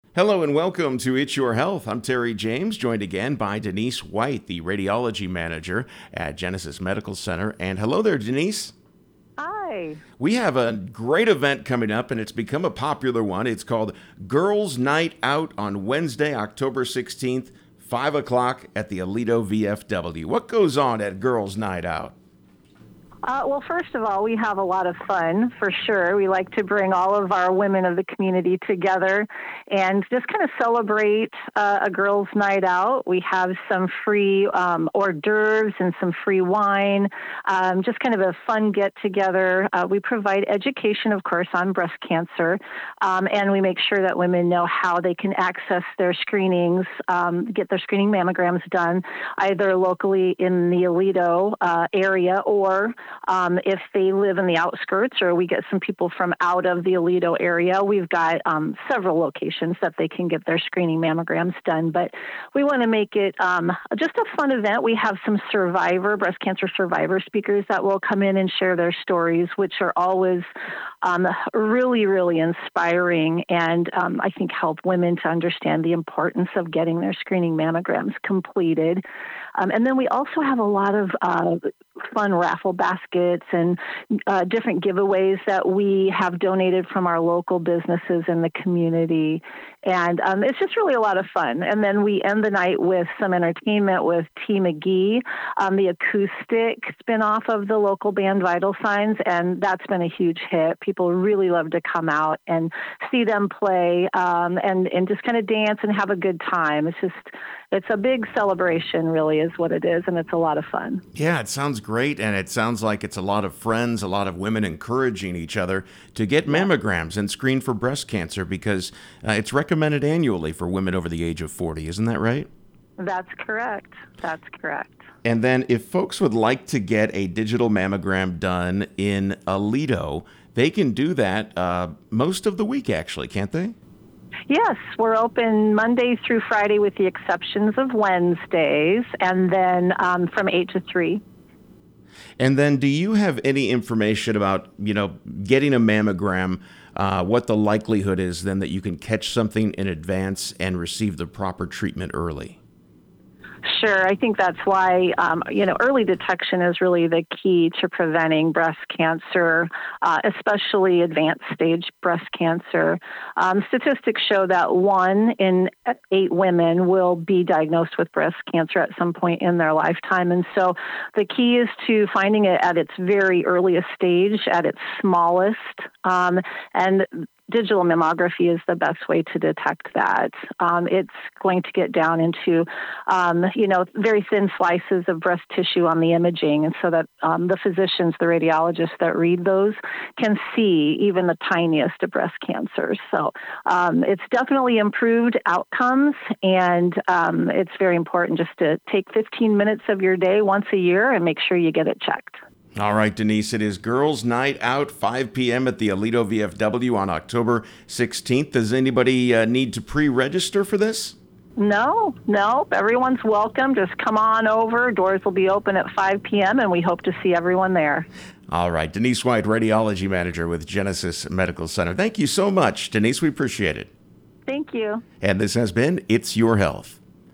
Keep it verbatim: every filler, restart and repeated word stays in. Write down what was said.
Hello and welcome to It's Your Health. I'm Terry James, joined again by Denise White, the radiology manager at Genesis Medical Center. And hello there, Denise. Hi. We have a great event coming up, and it's become a popular one. It's called Girls Night Out on Wednesday, October sixteenth, five o'clock at the Aledo V F W. What goes on at Girls Night Out? Uh, well, first of all, we have a lot of fun, for sure. We like to bring all of our women of the community together and just kind of celebrate uh, a girls' night out. We have some free um, hors d'oeuvres and some free wine, um, just kind of a fun get-together. Uh, we provide education, of course, on breast cancer, um, and we make sure that women know how they can access their screenings, um, get their screening mammograms done, either locally in the Aledo uh, area or Um, if they live in the outskirts, or we get some people from out of the Aledo area, we've got um, several locations that they can get their screening mammograms done. But we want to make it um, just a fun event. We have some survivor, breast cancer survivor speakers that will come in and share their stories, which are always um, really, really inspiring and um, I think help women to understand the importance of getting their screening mammograms completed. Um, and then we also have a lot of uh, fun raffle baskets and uh, different giveaways that we have donated from our local businesses in the community. And um, it's just really a lot of fun. And then we end the night with some entertainment with T. McGee, um, the acoustic spinoff of the local band Vital Signs. And that's been a huge hit. People really love to come out and see them play um, and, and just kind of dance and have a good time. It's just, it's a big celebration, really, is what it is. And it's a lot of fun. Yeah, it sounds great, and it sounds like it's a lot of friends, a lot of women encouraging each other to get mammograms and screen for breast cancer because uh, it's recommended annually for women over the age of forty. Isn't that right? That's correct. That's correct. And then if folks would like to get a digital mammogram done in Aledo, they can do that uh, most of the week, actually, can't they? Yes, we're open Monday through Friday with the exceptions of Wednesdays, and then um, from eight to three. And then do you have any information about, you know, getting a mammogram, uh, what the likelihood is then that you can catch something in advance and receive the proper treatment early? Sure. I think that's why, um, you know, early detection is really the key to preventing breast cancer, uh, especially advanced stage breast cancer. Um, statistics show that one in eight women will be diagnosed with breast cancer at some point in their lifetime. And so the key is to finding it at its very earliest stage, at its smallest, um, and digital mammography is the best way to detect that. Um, it's going to get down into, um, you know, very thin slices of breast tissue on the imaging, and so that um, the physicians, the radiologists that read those, can see even the tiniest of breast cancers. So um, it's definitely improved outcomes, and um, it's very important just to take fifteen minutes of your day once a year and make sure you get it checked. All right, Denise, it is Girls Night Out, five p.m. at the Aledo V F W on October sixteenth. Does anybody uh, need to pre-register for this? No, no. Everyone's welcome. Just come on over. Doors will be open at five p.m., and we hope to see everyone there. All right, Denise White, radiology manager with Genesis Medical Center. Thank you so much, Denise. We appreciate it. Thank you. And this has been It's Your Health.